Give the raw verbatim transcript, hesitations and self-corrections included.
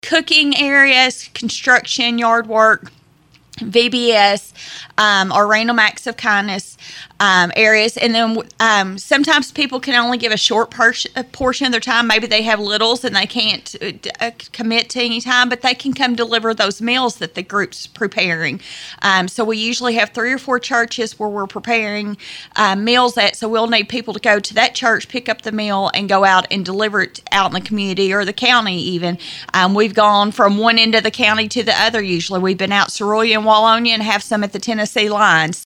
cooking areas, construction, yard work, V B S, um, or Random Acts of Kindness um, areas. And then um, sometimes people can only give a short per- a portion of their time. Maybe they have littles and they can't uh, commit to any time, but they can come deliver those meals that the group's preparing. Um, so we usually have three or four churches where we're preparing uh, meals at, so we'll need people to go to that church, pick up the meal, and go out and deliver it out in the community or the county even. Um, we've gone from one end of the county to the other usually. We've been out Cerulean, Wallonia, and have some at the Tennessee line.